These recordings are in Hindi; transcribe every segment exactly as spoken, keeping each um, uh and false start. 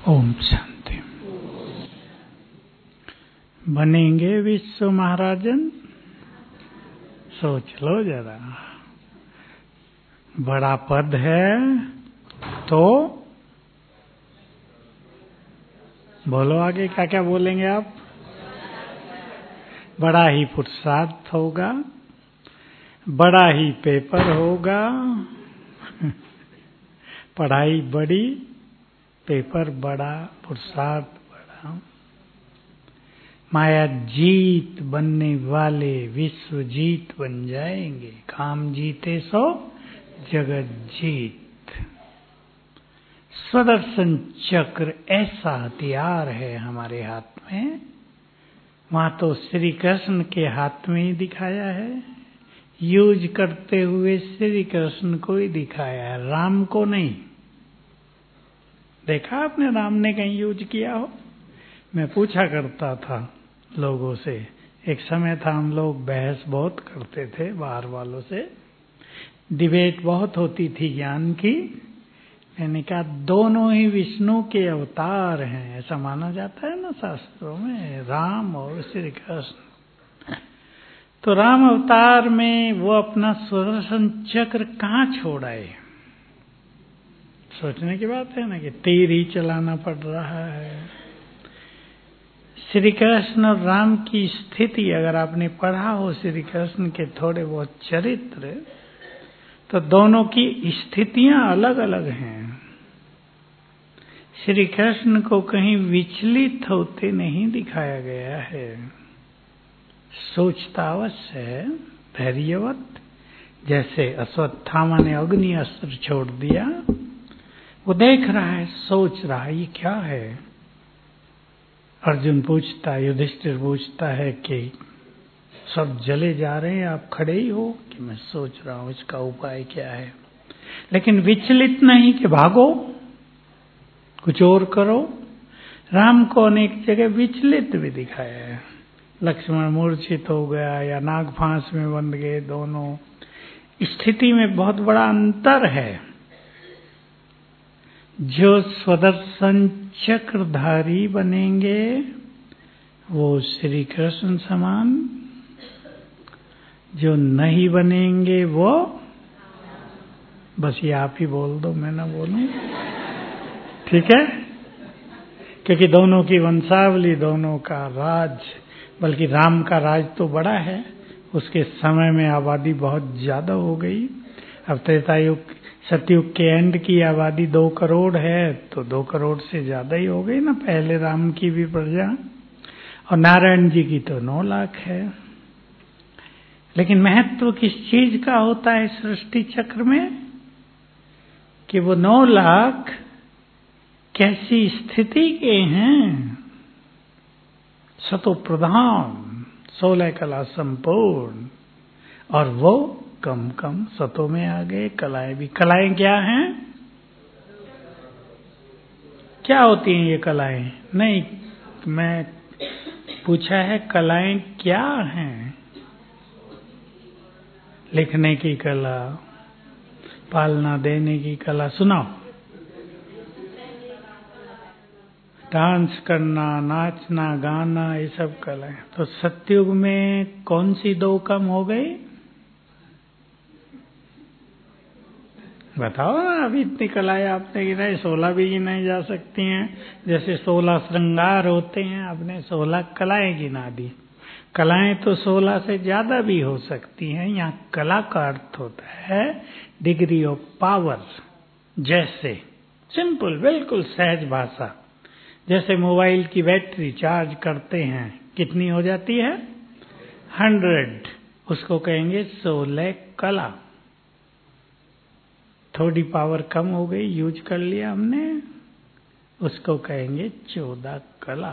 ओम शांति। बनेंगे विश्व महाराजन? सोच लो जरा। बड़ा पद है तो बोलो आगे क्या क्या बोलेंगे आप। बड़ा ही पुरुषार्थ होगा, बड़ा ही पेपर होगा, पढ़ाई बड़ी, पेपर बड़ा, पुरुषार्थ बड़ा। माया जीत बनने वाले विश्व जीत बन जाएंगे। काम जीते सो जगत जीत। स्वदर्शन चक्र ऐसा हथियार है हमारे हाथ में। वहां तो श्री कृष्ण के हाथ में ही दिखाया है, यूज करते हुए श्री कृष्ण को ही दिखाया है, राम को नहीं। देखा आपने राम ने कहीं यूज किया हो? मैं पूछा करता था लोगों से, एक समय था हम लोग बहस बहुत करते थे बाहर वालों से, डिबेट बहुत होती थी ज्ञान की। मैंने कहा दोनों ही विष्णु के अवतार हैं, ऐसा माना जाता है ना शास्त्रों में, राम और श्री कृष्ण। तो राम अवतार में वो अपना सुदर्शन चक्र कहाँ छोड़ आए? सोचने की बात है ना कि तीर ही चलाना पड़ रहा है। श्री कृष्ण और राम की स्थिति अगर आपने पढ़ा हो श्री कृष्ण के थोड़े बहुत चरित्र, तो दोनों की स्थितियां अलग अलग हैं। श्री कृष्ण को कहीं विचलित होते नहीं दिखाया गया है। सोचता अवश्य है, धैर्यवत, जैसे अश्वत्थामा ने अग्नि अस्त्र छोड़ दिया। वो देख रहा है, सोच रहा है ये क्या है। अर्जुन पूछता है, युधिष्ठिर पूछता है कि सब जले जा रहे हैं, आप खड़े ही हो? कि मैं सोच रहा हूं इसका उपाय क्या है। लेकिन विचलित नहीं कि भागो कुछ और करो। राम को अनेक जगह विचलित भी दिखाया है। लक्ष्मण मूर्छित हो गया या नाग फांस में बंध गए, दोनों स्थिति में बहुत बड़ा अंतर है। जो स्वदर्शन चक्रधारी बनेंगे वो श्री कृष्ण समान, जो नहीं बनेंगे वो, बस ये आप ही बोल दो, मैं ना बोलूं, ठीक है? क्योंकि दोनों की वंशावली, दोनों का राज, बल्कि राम का राज तो बड़ा है, उसके समय में आबादी बहुत ज्यादा हो गई। अब त्रेता युग सतयुग के एंड की आबादी दो करोड़ है, तो दो करोड़ से ज्यादा ही हो गई ना पहले राम की भी प्रजा, और नारायण जी की तो नौ लाख है। लेकिन महत्व किस चीज का होता है सृष्टि चक्र में? कि वो नौ लाख कैसी स्थिति के हैं। सतो प्रधान, सोलह कला संपूर्ण, और वो कम कम सतों में आ गए। कलाएं भी, कलाएं क्या हैं? क्या होती हैं ये कलाएं? नहीं, मैं पूछा है कलाएं क्या हैं? लिखने की कला, पालना देने की कला, सुनाओ। डांस करना, नाचना, गाना, ये सब कलाएं। तो सतयुग में कौन सी दो कम हो गई? बताओ ना। अभी इतनी कलाएं आपने गिनाई, सोलह भी गिनाई जा सकती हैं। जैसे सोलह श्रृंगार होते हैं, आपने सोलह कलाएं गिना दी। कलाएं तो सोलह से ज्यादा भी हो सकती हैं। यहाँ कला का अर्थ होता है डिग्री ऑफ पावर। जैसे सिंपल, बिल्कुल सहज भाषा, जैसे मोबाइल की बैटरी चार्ज करते हैं, कितनी हो जाती है? हंड्रेड। उसको कहेंगे सोलह कला। थोड़ी पावर कम हो गई, यूज कर लिया हमने, उसको कहेंगे चौदह कला।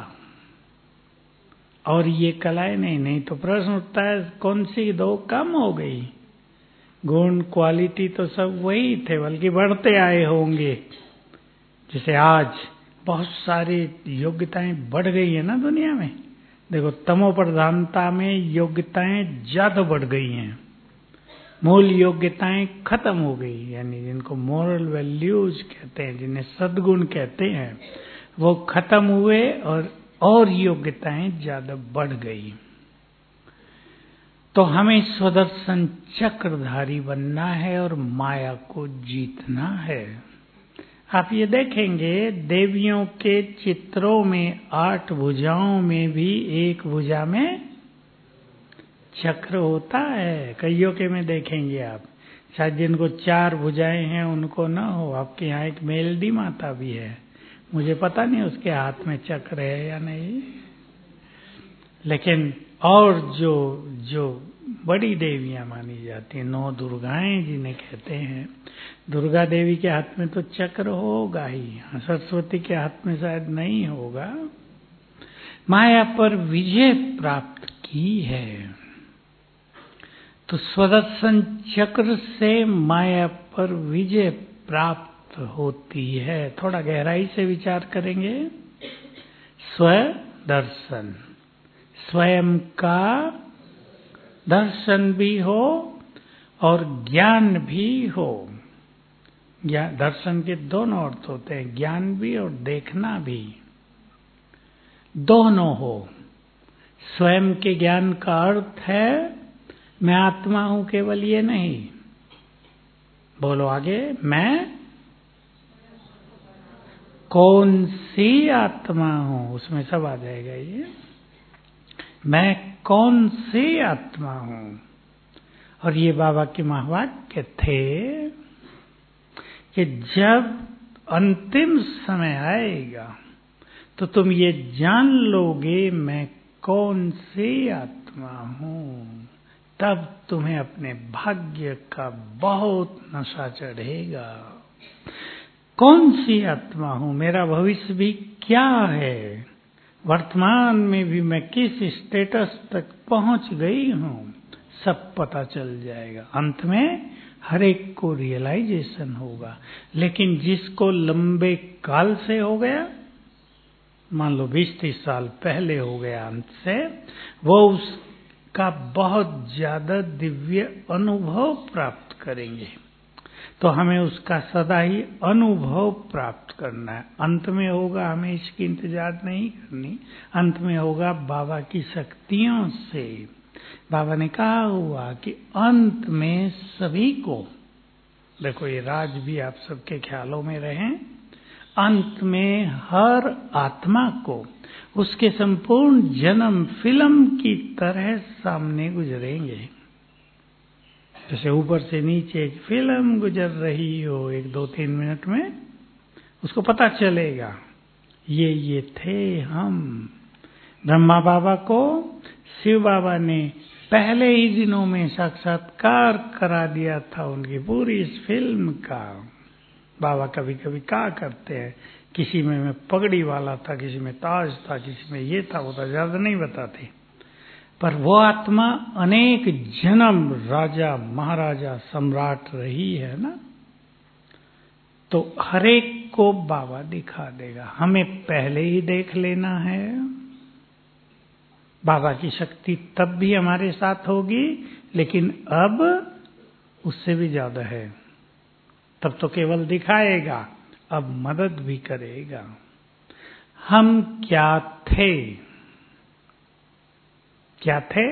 और ये कलाएं नहीं, नहीं तो प्रश्न उठता है कौन सी दो कम हो गई? गुण, क्वालिटी तो सब वही थे, बल्कि बढ़ते आए होंगे। जैसे आज बहुत सारी योग्यताएं बढ़ गई है ना दुनिया में। देखो, तमो प्रधानता में योग्यताएं ज्यादा बढ़ गई हैं, मूल योग्यताएं खत्म हो गई, यानी जिनको मोरल वैल्यूज कहते हैं, जिन्हें सद्गुण कहते हैं, वो खत्म हुए और और योग्यताएं ज्यादा बढ़ गई। तो हमें स्वदर्शन चक्रधारी बनना है और माया को जीतना है। आप ये देखेंगे देवियों के चित्रों में आठ भुजाओं में भी एक भुजा में चक्र होता है। कईयों के में देखेंगे आप, शायद जिनको चार भुजाएं हैं उनको ना हो। आपके यहाँ एक मेलडी माता भी है, मुझे पता नहीं उसके हाथ में चक्र है या नहीं, लेकिन और जो जो बड़ी देवियां मानी जाती हैं, नौ दुर्गाएं जिन्हें कहते हैं, दुर्गा देवी के हाथ में तो चक्र होगा ही, सरस्वती के हाथ में शायद नहीं होगा। माया पर विजय प्राप्त की है। तो स्वदर्शन चक्र से माया पर विजय प्राप्त होती है। थोड़ा गहराई से विचार करेंगे। स्वदर्शन, स्वयं का दर्शन भी हो और ज्ञान भी हो। ज्ञान दर्शन के दोनों अर्थ होते हैं, ज्ञान भी और देखना भी, दोनों हो। स्वयं के ज्ञान का अर्थ है मैं आत्मा हूं, केवल ये नहीं। बोलो आगे, मैं कौन सी आत्मा हूं, उसमें सब आ जाएगा ये। मैं कौन सी आत्मा हूं। और ये बाबा के महावाक्य थे कि जब अंतिम समय आएगा तो तुम ये जान लोगे मैं कौन सी आत्मा हूं, तब तुम्हें अपने भाग्य का बहुत नशा चढ़ेगा। कौन सी आत्मा हूं, मेरा भविष्य भी क्या है, वर्तमान में भी मैं किस स्टेटस तक पहुंच गई हूं, सब पता चल जाएगा। अंत में हर एक को रियलाइजेशन होगा। लेकिन जिसको लंबे काल से हो गया, मान लो बीस तीस साल पहले हो गया अंत से, वो उसका बहुत ज्यादा दिव्य अनुभव प्राप्त करेंगे। तो हमें उसका सदा ही अनुभव प्राप्त करना है। अंत में होगा, हमें इसकी इंतजार नहीं करनी, अंत में होगा बाबा की शक्तियों से। बाबा ने कहा हुआ कि अंत में सभी को, देखो ये राज भी आप सबके ख्यालों में रहे, अंत में हर आत्मा को उसके संपूर्ण जन्म फिल्म की तरह सामने गुजरेंगे। जैसे ऊपर से नीचे एक फिल्म गुजर रही हो एक दो तीन मिनट में, उसको पता चलेगा ये ये थे हम। ब्रह्मा बाबा को शिव बाबा ने पहले ही दिनों में साक्षात्कार करा दिया था उनकी पूरी इस फिल्म का। बाबा कभी कभी क्या करते हैं, किसी में मैं पगड़ी वाला था, किसी में ताज था, किसी में ये था वो था, ज्यादा नहीं बताते, पर वो आत्मा अनेक जन्म राजा महाराजा सम्राट रही है ना, तो हरेक को बाबा दिखा देगा। हमें पहले ही देख लेना है। बाबा की शक्ति तब भी हमारे साथ होगी, लेकिन अब उससे भी ज्यादा है। तब तो केवल दिखाएगा, अब मदद भी करेगा। हम क्या थे, क्या थे?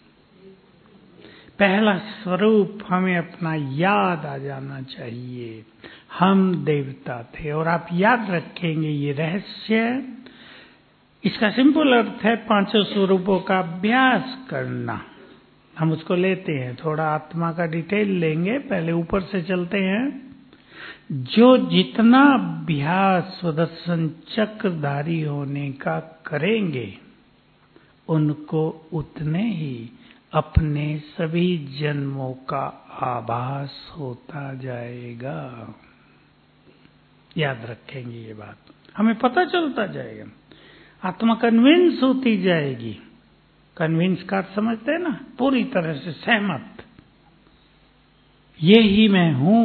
पहला स्वरूप हमें अपना याद आ जाना चाहिए। हम देवता थे। और आप याद रखेंगे ये रहस्य, इसका सिंपल अर्थ है पांचों स्वरूपों का अभ्यास करना। हम उसको लेते हैं, थोड़ा आत्मा का डिटेल लेंगे, पहले ऊपर से चलते हैं। जो जितना अभ्यास स्वदर्शन चक्रधारी होने का करेंगे, उनको उतने ही अपने सभी जन्मों का आभास होता जाएगा। याद रखेंगे ये बात, हमें पता चलता जाएगा। आत्मा कन्विंस होती जाएगी। कन्विंस का समझते हैं ना, पूरी तरह से सहमत, ये ही मैं हूं।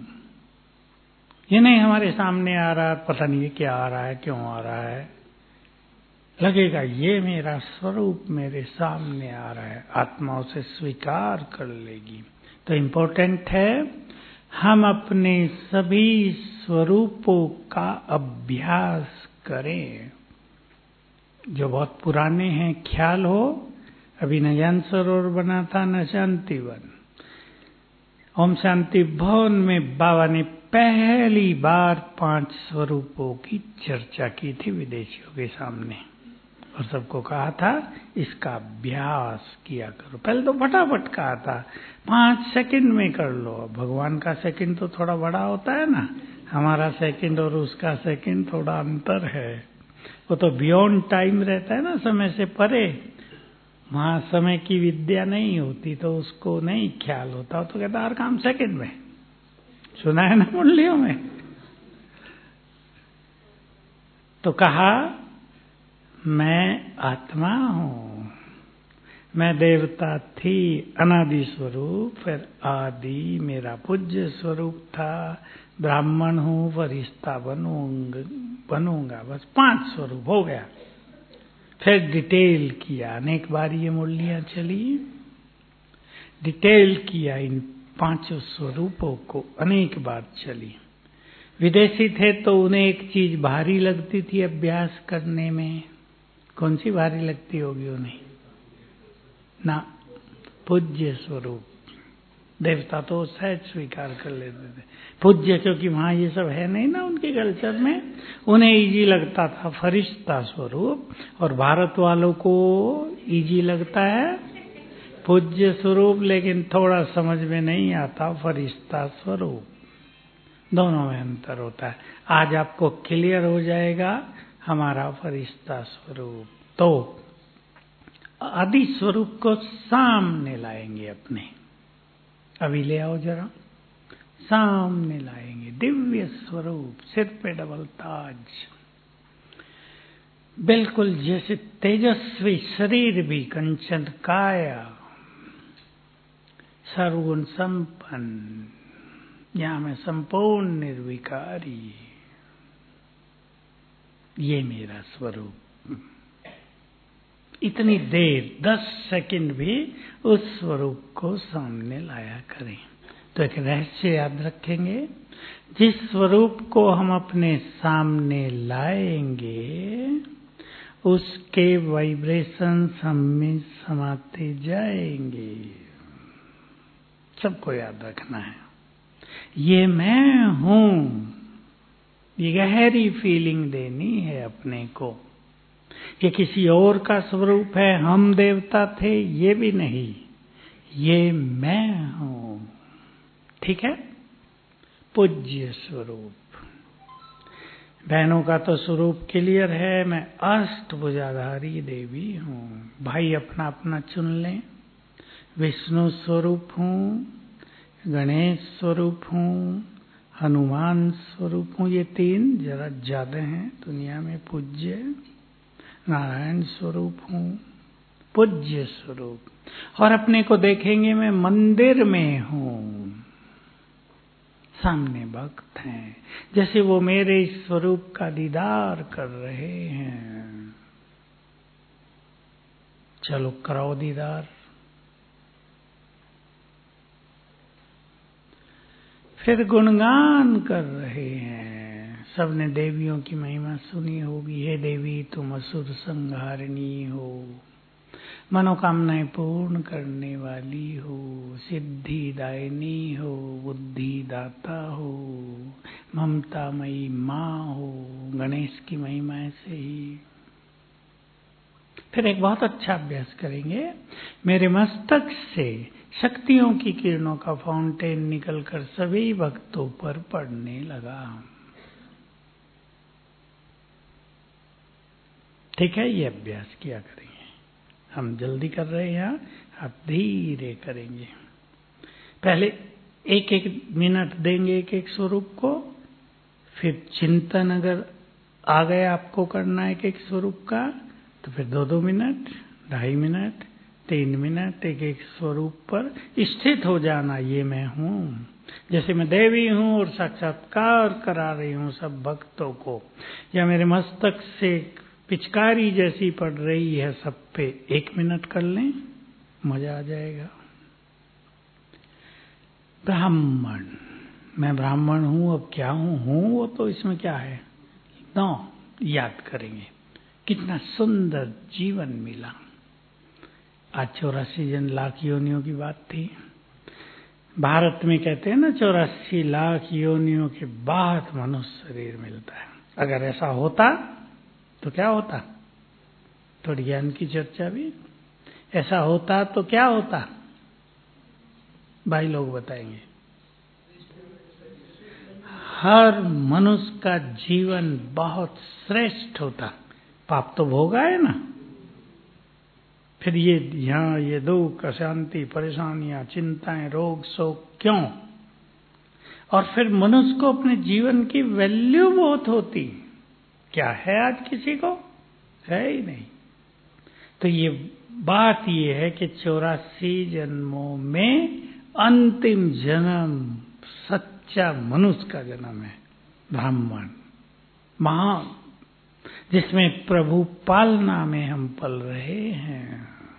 ये नहीं हमारे सामने आ रहा, पता नहीं क्या आ रहा है, क्यों आ रहा है, लगेगा ये मेरा स्वरूप मेरे सामने आ रहा है, आत्मा उसे स्वीकार कर लेगी। तो इम्पोर्टेंट है हम अपने सभी स्वरूपों का अभ्यास करें। जो बहुत पुराने हैं, ख्याल हो, अभी न ज्ञान सरोवर बना था न शांति वन। ओम शांति भवन में बाबा ने पहली बार पांच स्वरूपों की चर्चा की थी विदेशियों के सामने, और सबको कहा था इसका अभ्यास किया करो। पहले तो फटाफट कहा था, पांच सेकंड में कर लो। भगवान का सेकंड तो थोड़ा बड़ा होता है ना, हमारा सेकंड और उसका सेकंड थोड़ा अंतर है। वो तो बियॉन्ड टाइम रहता है ना, समय से परे। वहां समय की विद्या नहीं होती तो उसको नहीं ख्याल होता, तो कहता हर काम सेकंड में। सुना है ना मुरलियों में। तो कहा मैं आत्मा हूं, मैं देवता थी अनादि स्वरूप, फिर आदि मेरा पूज्य स्वरूप था, ब्राह्मण हूं फरिश्ता बनूंगा बनूंगा बस पांच स्वरूप हो गया। फिर डिटेल किया, अनेक बार ये मुरलियां चली, डिटेल किया इन पांचों स्वरूपों को, अनेक बार चली। विदेशी थे तो उन्हें एक चीज भारी लगती थी अभ्यास करने में। कौन सी भारी लगती होगी उन्हें? ना, पूज्य स्वरूप। देवता तो सहज स्वीकार कर लेते थे, पूज्य क्योंकि वहां ये सब है नहीं ना उनके कल्चर में, उन्हें इजी लगता था फरिश्ता स्वरूप। और भारत वालों को इजी लगता है पूज्य स्वरूप, लेकिन थोड़ा समझ में नहीं आता फरिश्ता स्वरूप। दोनों में अंतर होता है। आज आपको क्लियर हो जाएगा हमारा फरिश्ता स्वरूप। तो आदि स्वरूप को सामने लाएंगे अपने, अभी ले आओ जरा, सामने लाएंगे दिव्य स्वरूप, सिर पे डबल ताज, बिल्कुल जैसे तेजस्वी शरीर भी, कंचन काया, सर्वगुण संपन्न, यहां में संपूर्ण निर्विकारी, ये मेरा स्वरूप। इतनी देर दस सेकंड भी उस स्वरूप को सामने लाया करें। तो एक रहस्य याद रखेंगे, जिस स्वरूप को हम अपने सामने लाएंगे उसके वाइब्रेशंस हम में समाते जाएंगे। सबको याद रखना है, ये मैं हूं, ये गहरी फीलिंग देनी है अपने को। ये किसी और का स्वरूप है, हम देवता थे, ये भी नहीं, ये मैं हूं। ठीक है, पूज्य स्वरूप। बहनों का तो स्वरूप क्लियर है, मैं अष्टभुजाधारी देवी हूं। भाई अपना अपना चुन लें। विष्णु स्वरूप हूं, गणेश स्वरूप हूं, हनुमान स्वरूप हूं, ये तीन जरा ज्यादा हैं दुनिया में पूज्य। नारायण स्वरूप हूं, पूज्य स्वरूप। और अपने को देखेंगे मैं मंदिर में हूं, सामने भक्त हैं, जैसे वो मेरे स्वरूप का दीदार कर रहे हैं। चलो कराओ दीदार। फिर गुणगान कर रहे हैं। सबने देवियों की महिमा सुनी होगी। हे देवी तुम असुर संहारिणी हो, मनोकामनाएं पूर्ण करने वाली हो, सिद्धि दायिनी हो, बुद्धि दाता हो, ममतामयी माँ हो। गणेश की महिमा ऐसे ही। फिर एक बहुत अच्छा अभ्यास करेंगे। मेरे मस्तक से शक्तियों की किरणों का फाउंटेन निकलकर सभी भक्तों पर पड़ने लगा। ठीक है, ये अभ्यास किया करेंगे। हम जल्दी कर रहे हैं, आप धीरे करेंगे। पहले एक एक मिनट देंगे एक एक स्वरूप को, फिर चिंतन अगर आ गया आपको करना एक एक स्वरूप का, तो फिर दो दो मिनट, ढाई मिनट, तीन मिनट एक एक स्वरूप पर स्थित हो जाना। ये मैं हूं, जैसे मैं देवी हूं और साक्षात्कार करा रही हूं सब भक्तों को, या मेरे मस्तक से पिचकारी जैसी पड़ रही है सब पे। एक मिनट कर लें, मजा आ जाएगा। ब्राह्मण, मैं ब्राह्मण हूं, अब क्या हूं? हूं वो तो इसमें क्या है? नो, याद करेंगे कितना सुंदर जीवन मिला। आज चौरासी जन लाख योनियों की बात थी। भारत में कहते हैं ना चौरासी लाख योनियों के बाद मनुष्य शरीर मिलता है। अगर ऐसा होता तो क्या होता? थोड़ी ज्ञान की चर्चा भी। ऐसा होता तो क्या होता भाई लोग बताएंगे। हर मनुष्य का जीवन बहुत श्रेष्ठ होता। पाप तो भोगा है ना, फिर ये यहाँ ये दुख, अशांति, परेशानियां, चिंताएं, रोग, शोक क्यों? और फिर मनुष्य को अपने जीवन की वैल्यू बहुत होती। क्या है आज किसी को? है ही नहीं। तो ये बात ये है कि चौरासी जन्मों में अंतिम जन्म सच्चा मनुष्य का जन्म है, ब्राह्मण महान, जिसमें प्रभु पालना में हम पल रहे हैं,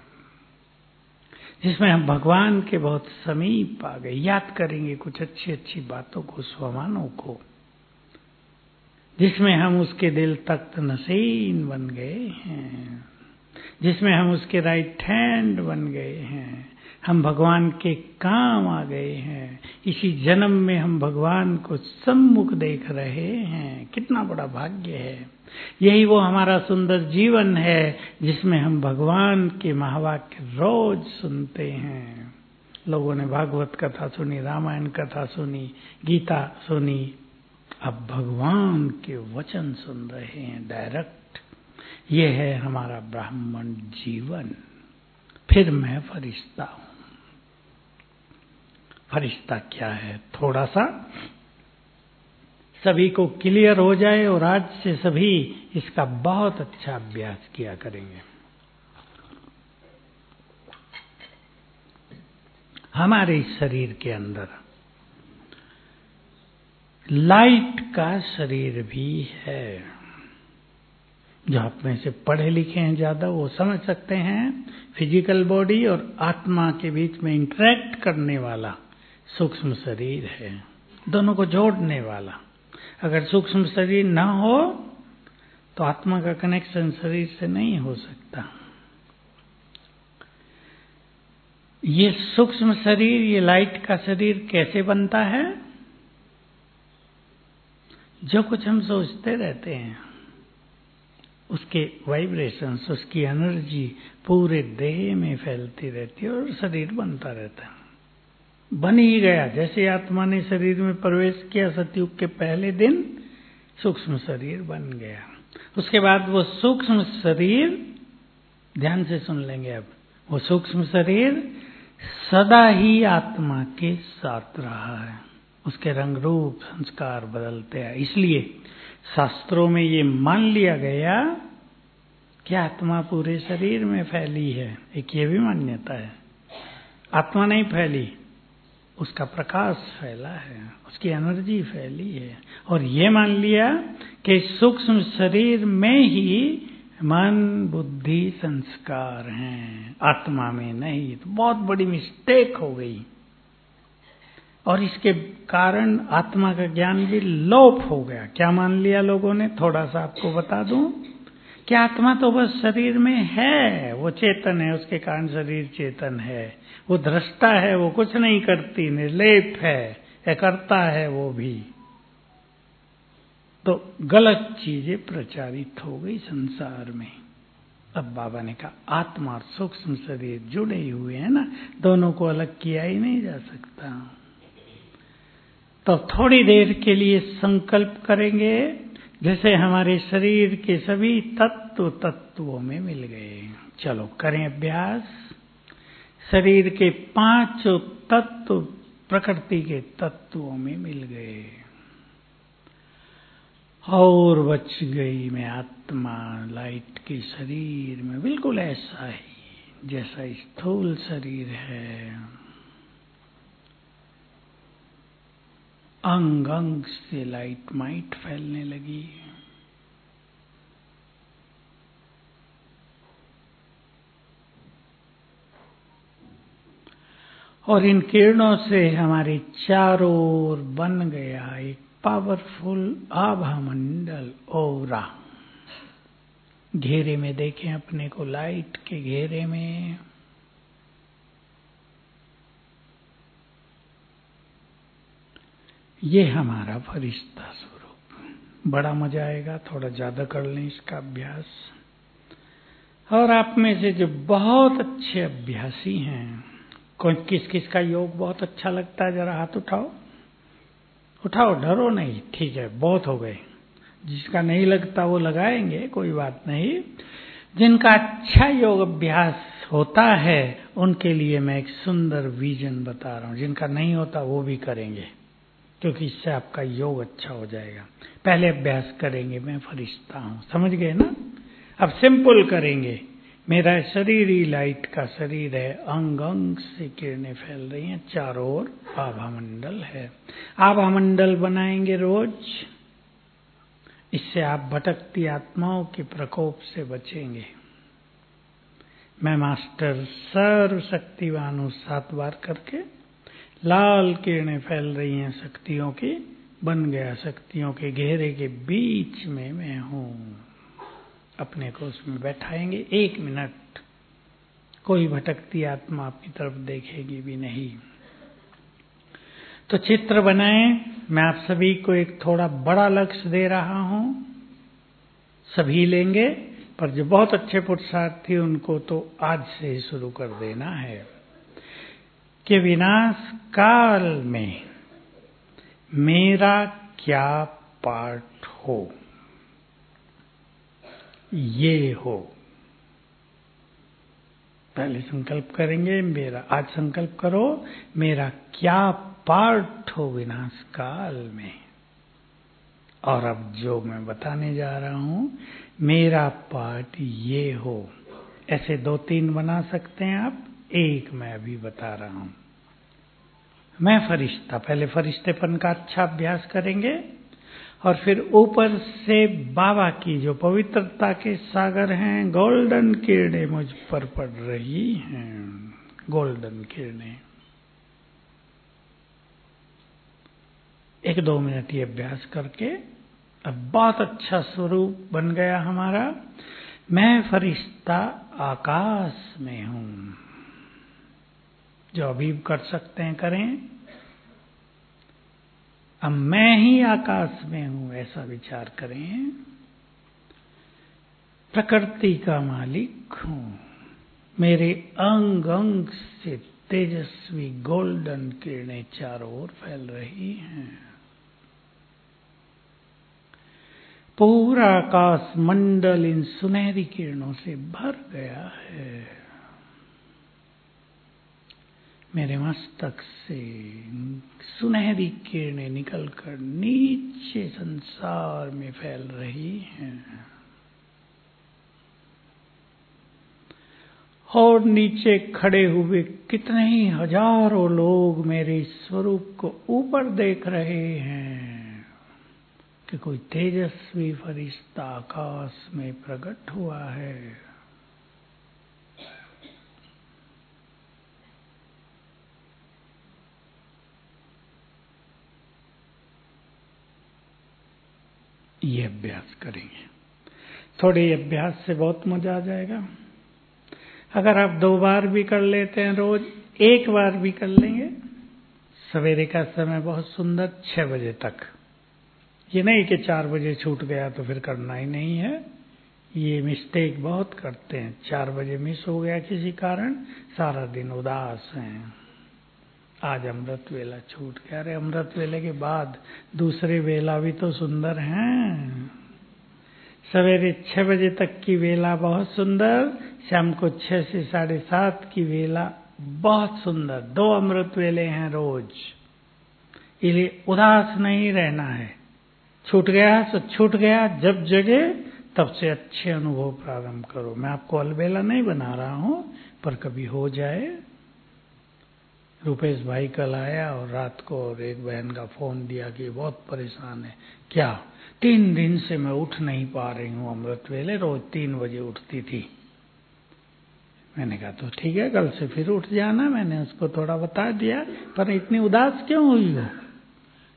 जिसमें हम भगवान के बहुत समीप आ गए। याद करेंगे कुछ अच्छी अच्छी बातों को, स्वमानों को, जिसमें हम उसके दिल तख्त नशीन बन गए हैं, जिसमें हम उसके राइट हैंड बन गए हैं, हम भगवान के काम आ गए हैं। इसी जन्म में हम भगवान को सम्मुख देख रहे हैं। कितना बड़ा भाग्य है। यही वो हमारा सुंदर जीवन है जिसमें हम भगवान के महावाक्य रोज सुनते हैं। लोगों ने भागवत कथा सुनी, रामायण कथा सुनी, गीता सुनी, अब भगवान के वचन सुन रहे हैं डायरेक्ट। ये है हमारा ब्राह्मण जीवन। फिर मैं फरिश्ता हूं। फरिश्ता क्या है? थोड़ा सा सभी को क्लियर हो जाए और आज से सभी इसका बहुत अच्छा अभ्यास किया करेंगे। हमारे शरीर के अंदर लाइट का शरीर भी है। जो आप में से पढ़े लिखे हैं ज्यादा वो समझ सकते हैं। फिजिकल बॉडी और आत्मा के बीच में इंटरेक्ट करने वाला सूक्ष्म शरीर है, दोनों को जोड़ने वाला। अगर सूक्ष्म शरीर ना हो तो आत्मा का कनेक्शन शरीर से नहीं हो सकता। ये सूक्ष्म शरीर, ये लाइट का शरीर कैसे बनता है? जो कुछ हम सोचते रहते हैं उसके वाइब्रेशंस, उसकी एनर्जी पूरे देह में फैलती रहती है और शरीर बनता रहता है। बन ही गया। जैसे आत्मा ने शरीर में प्रवेश किया सतयुग के पहले दिन, सूक्ष्म शरीर बन गया। उसके बाद वो सूक्ष्म शरीर, ध्यान से सुन लेंगे अब, वो सूक्ष्म शरीर सदा ही आत्मा के साथ रहा है। उसके रंग रूप संस्कार बदलते हैं। इसलिए शास्त्रों में ये मान लिया गया कि आत्मा पूरे शरीर में फैली है। एक ये भी मान्यता है, आत्मा नहीं फैली, उसका प्रकाश फैला है, उसकी एनर्जी फैली है। और ये मान लिया कि सूक्ष्म शरीर में ही मन, बुद्धि, संस्कार हैं, आत्मा में नहीं। तो बहुत बड़ी मिस्टेक हो गई और इसके कारण आत्मा का ज्ञान भी लोप हो गया। क्या मान लिया लोगों ने? थोड़ा सा आपको बता दूं कि आत्मा तो बस शरीर में है, वो चेतन है, उसके कारण शरीर चेतन है। वो दृष्टा है, वो कुछ नहीं करती, निर्लेप है, या करता है वो भी। तो गलत चीजें प्रचारित हो गई संसार में। अब बाबा ने कहा आत्मा और सूक्ष्म शरीर जुड़े हुए हैं ना, दोनों को अलग किया ही नहीं जा सकता। तो थोड़ी देर के लिए संकल्प करेंगे जैसे हमारे शरीर के सभी तत्व तत्वों में मिल गए। चलो करें अभ्यास। शरीर के पांचों तत्व प्रकृति के तत्वों में मिल गए और बच गई मैं आत्मा लाइट के शरीर में, बिल्कुल ऐसा ही जैसा स्थूल शरीर है। अंग अंग से लाइट माइट फैलने लगी। और इन किरणों से हमारे चारों ओर बन गया एक पावरफुल आभा मंडल, ओरा। घेरे में देखें अपने को, लाइट के घेरे में। ये हमारा फरिश्ता स्वरूप। बड़ा मजा आएगा, थोड़ा ज्यादा कर लें इसका अभ्यास। और आप में से जो बहुत अच्छे अभ्यासी हैं, कौन किस किस का योग बहुत अच्छा लगता है, जरा हाथ उठाओ। उठाओ, डरो नहीं, ठीक है, बहुत हो गए। जिसका नहीं लगता वो लगाएंगे, कोई बात नहीं। जिनका अच्छा योग अभ्यास होता है उनके लिए मैं एक सुंदर विजन बता रहा हूं। जिनका नहीं होता वो भी करेंगे, क्योंकि इससे आपका योग अच्छा हो जाएगा। पहले अभ्यास करेंगे, मैं फरिश्ता हूं, समझ गए ना? अब सिंपल करेंगे। मेरा शरीर ही लाइट का शरीर है, अंग अंग से किरणें फैल रही हैं, चारों ओर आभा मंडल है। आभा मंडल बनाएंगे रोज, इससे आप भटकती आत्माओं के प्रकोप से बचेंगे। मैं मास्टर सर्व शक्तिवान हूं, सात बार करके लाल किरणें फैल रही हैं शक्तियों की, बन गया शक्तियों के घेरे के बीच में मैं हूं। अपने को उसमें बैठाएंगे एक मिनट, कोई भटकती आत्मा आपकी तरफ देखेगी भी नहीं। तो चित्र बनाएं। मैं आप सभी को एक थोड़ा बड़ा लक्ष्य दे रहा हूं, सभी लेंगे, पर जो बहुत अच्छे पुरुषार्थी उनको तो आज से ही शुरू कर देना है कि विनाश काल में मेरा क्या पार्ट हो, ये हो। पहले संकल्प करेंगे मेरा, आज संकल्प करो मेरा क्या पार्ट हो विनाश काल में। और अब जो मैं बताने जा रहा हूं, मेरा पार्ट ये हो। ऐसे दो तीन बना सकते हैं आप, एक मैं अभी बता रहा हूं। मैं फरिश्ता, पहले फरिश्तेपन का अच्छा अभ्यास करेंगे, और फिर ऊपर से बाबा की जो पवित्रता के सागर हैं, गोल्डन किरणें मुझ पर पड़ रही हैं, गोल्डन किरणें। एक दो मिनट ये अभ्यास करके अब बहुत अच्छा स्वरूप बन गया हमारा। मैं फरिश्ता आकाश में हूं। जो अभी कर सकते हैं करें। अब मैं ही आकाश में हूं, ऐसा विचार करें। प्रकृति का मालिक हूं। मेरे अंग अंग से तेजस्वी गोल्डन किरणें चारों ओर फैल रही हैं। पूरा आकाश मंडल इन सुनहरी किरणों से भर गया है। मेरे मस्तक से सुनहरी किरणें निकलकर नीचे संसार में फैल रही हैं, और नीचे खड़े हुए कितने ही हजारों लोग मेरे स्वरूप को ऊपर देख रहे हैं कि कोई तेजस्वी फरिश्ता आकाश में प्रकट हुआ है। ये अभ्यास करेंगे। थोड़े अभ्यास से बहुत मजा आ जाएगा। अगर आप दो बार भी कर लेते हैं रोज, एक बार भी कर लेंगे। सवेरे का समय बहुत सुंदर, छह बजे तक। ये नहीं कि चार बजे छूट गया तो फिर करना ही नहीं है। ये मिस्टेक बहुत करते हैं। चार बजे मिस हो गया किसी कारण, सारा दिन उदास हैं। आज अमृत वेला छूट गया। अरे अमृत वेले के बाद दूसरे वेला भी तो सुंदर हैं। सवेरे छह बजे तक की वेला बहुत सुंदर, शाम को छह से साढ़े सात की वेला बहुत सुंदर। दो अमृत वेले हैं रोज। इसलिए उदास नहीं रहना है। छूट गया तो छूट गया, जब जगे तब से अच्छे अनुभव प्रारंभ करो। मैं आपको अलबेला नहीं बना रहा हूं, पर कभी हो जाए। रुपेश भाई कल आया और रात को और एक बहन का फोन दिया कि बहुत परेशान है। क्या? तीन दिन से मैं उठ नहीं पा रही हूँ अमृत वेले, रोज तीन बजे उठती थी। मैंने कहा तो ठीक है, कल से फिर उठ जाना। मैंने उसको थोड़ा बता दिया, पर इतनी उदास क्यों हुई हो?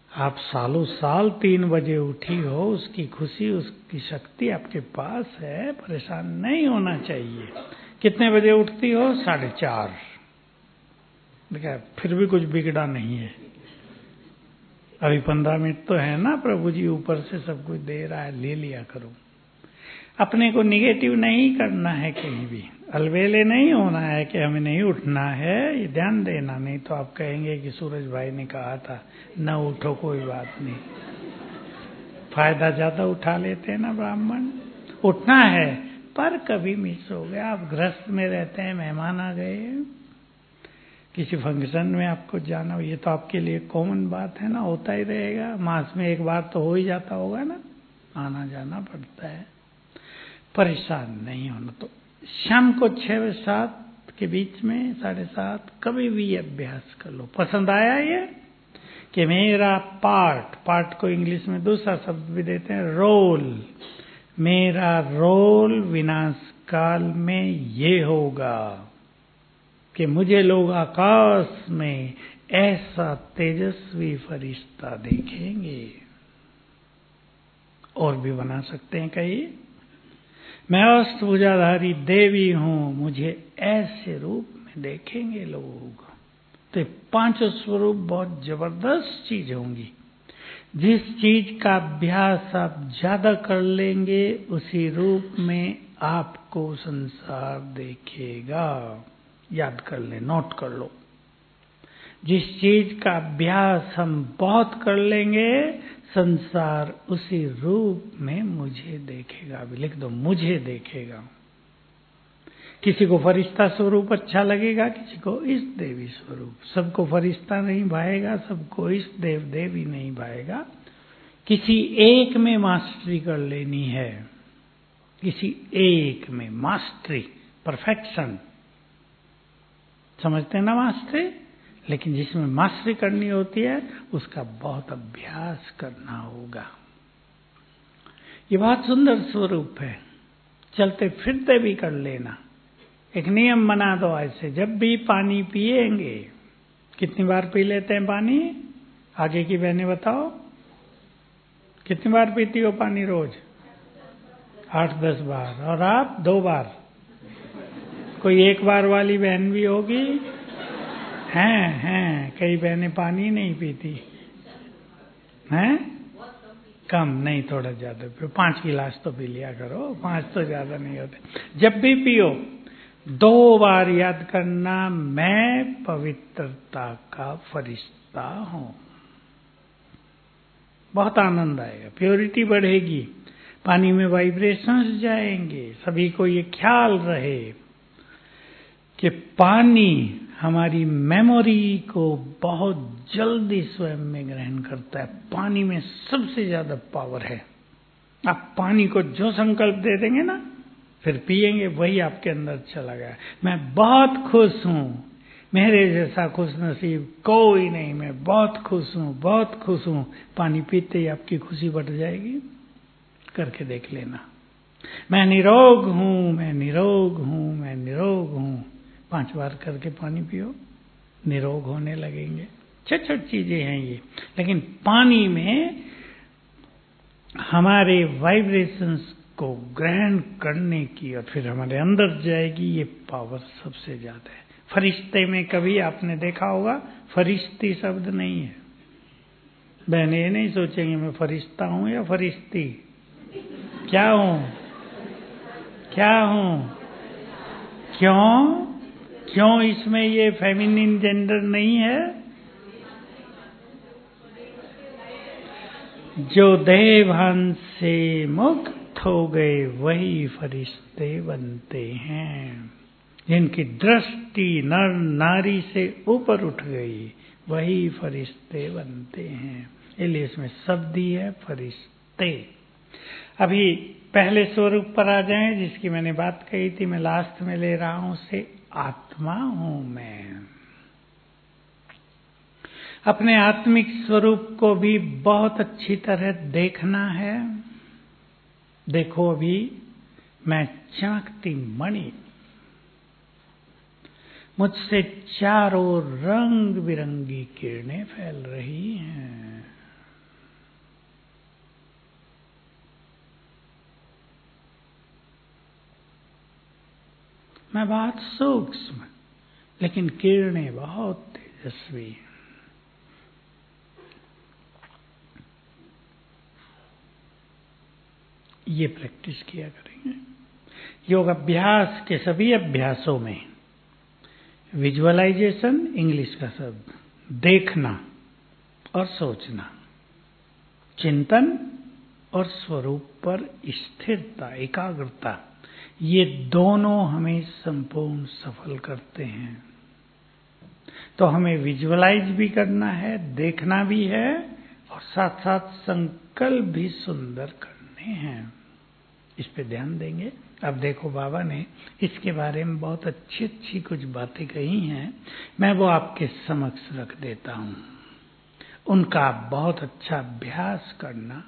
आप सालों साल तीन बजे उठी हो, उसकी खुशी, उसकी शक्ति आपके पास है, परेशान नहीं होना चाहिए। कितने बजे उठती हो? साढ़े चार। देखा, फिर भी कुछ बिगड़ा नहीं है। अभी पंद्रह मिनट तो है ना, प्रभु जी ऊपर से सब कुछ दे रहा है, ले लिया करो। अपने को निगेटिव नहीं करना है, कहीं भी अलवेले नहीं होना है कि हमें नहीं उठना है, ये ध्यान देना। नहीं तो आप कहेंगे कि सूरज भाई ने कहा था न उठो, कोई बात नहीं। फायदा ज्यादा उठा लेते हैं ना ब्राह्मण। उठना है, पर कभी मिस हो गया, आप गृहस्थ में रहते हैं, मेहमान आ गए, किसी फंक्शन में आपको जाना, ये तो आपके लिए कॉमन बात है ना, होता ही रहेगा। मास में एक बार तो हो ही जाता होगा ना, आना जाना पड़ता है। परेशान नहीं होना। तो शाम को छह बजे सात के बीच में, साढ़े सात, कभी भी अभ्यास कर लो। पसंद आया ये कि मेरा पार्ट, पार्ट को इंग्लिश में दूसरा शब्द भी देते हैं, रोल। मेरा रोल विनाश काल में ये होगा कि मुझे लोग आकाश में ऐसा तेजस्वी फरिश्ता देखेंगे। और भी बना सकते हैं कई, मैं अष्टभुजाधारी देवी हूं, मुझे ऐसे रूप में देखेंगे लोग। तो पांचों स्वरूप बहुत जबरदस्त चीज होंगी। जिस चीज का अभ्यास आप ज्यादा कर लेंगे, उसी रूप में आपको संसार देखेगा। याद कर ले, नोट कर लो। जिस चीज का अभ्यास हम बहुत कर लेंगे, संसार उसी रूप में मुझे देखेगा। अभी लिख दो, मुझे देखेगा। किसी को फरिश्ता स्वरूप अच्छा लगेगा, किसी को इष्ट देवी स्वरूप। सबको फरिश्ता नहीं भाएगा, सबको इष्ट देव देवी नहीं भाएगा। किसी एक में मास्टरी कर लेनी है, किसी एक में मास्टरी, परफेक्शन। समझते हैं ना मास्टरी? लेकिन जिसमें मास्टरी करनी होती है, उसका बहुत अभ्यास करना होगा। ये बहुत सुंदर स्वरूप है। चलते फिरते भी कर लेना। एक नियम बना दो ऐसे, जब भी पानी पिएंगे, कितनी बार पी लेते हैं पानी? आगे की बहनें बताओ, कितनी बार पीती हो पानी रोज? आठ दस बार। और आप? दो बार। कोई एक बार वाली बहन भी होगी? हैं हैं कई बहनें पानी नहीं पीती हैं। कम नहीं, थोड़ा ज्यादा पियो। पांच गिलास तो पी लिया करो, पांच तो ज्यादा नहीं होते। जब भी पियो, दो बार याद करना, मैं पवित्रता का फरिश्ता हूं। बहुत आनंद आएगा, प्योरिटी बढ़ेगी, पानी में वाइब्रेशंस जाएंगे। सभी को ये ख्याल रहे कि पानी हमारी मेमोरी को बहुत जल्दी स्वयं में ग्रहण करता है। पानी में सबसे ज्यादा पावर है। आप पानी को जो संकल्प दे देंगे ना, फिर पिएंगे, वही आपके अंदर चला गया। मैं बहुत खुश हूं, मेरे जैसा खुश नसीब कोई नहीं, मैं बहुत खुश हूं, बहुत खुश हूं। पानी पीते ही आपकी खुशी बढ़ जाएगी। करके देख लेना। मैं निरोग हूं, मैं निरोग हूं, मैं निरोग हूं। पांच बार करके पानी पियो, निरोग होने लगेंगे। छोटी छोटी चीजें हैं ये, लेकिन पानी में हमारे वाइब्रेशंस को ग्रहण करने की और फिर हमारे अंदर जाएगी, ये पावर सबसे ज्यादा है। फरिश्ते में कभी आपने देखा होगा, फरिश्ती शब्द नहीं है। बहने ये नहीं सोचेंगे मैं फरिश्ता हूं या फरिश्ती। क्या हूं? क्या हूं? क्यों? क्यों इसमें ये फेमिनिन जेंडर नहीं है? जो देवभान से मुक्त हो गए वही फरिश्ते बनते हैं। जिनकी दृष्टि नर नारी से ऊपर उठ गई वही फरिश्ते बनते हैं। इसलिए इसमें शब्द ही है फरिश्ते। अभी पहले स्वरूप पर आ जाएं, जिसकी मैंने बात कही थी, मैं लास्ट में ले रहा हूं से आत्मा हूं मैं। अपने आत्मिक स्वरूप को भी बहुत अच्छी तरह देखना है। देखो, अभी मैं चमकती मणि, मुझसे चारों रंग बिरंगी किरणें फैल रही हैं। मैं बहुत सूक्ष्म, लेकिन किरणें बहुत तेजस्वी। ये प्रैक्टिस किया करेंगे। योग अभ्यास के सभी अभ्यासों में विजुअलाइजेशन, इंग्लिश का शब्द, देखना और सोचना, चिंतन और स्वरूप पर स्थिरता, एकाग्रता, ये दोनों हमें संपूर्ण सफल करते हैं। तो हमें विजुअलाइज भी करना है, देखना भी है और साथ साथ संकल्प भी सुंदर करने हैं। इस पे ध्यान देंगे। अब देखो, बाबा ने इसके बारे में बहुत अच्छी अच्छी कुछ बातें कही हैं, मैं वो आपके समक्ष रख देता हूं। उनका बहुत अच्छा अभ्यास करना।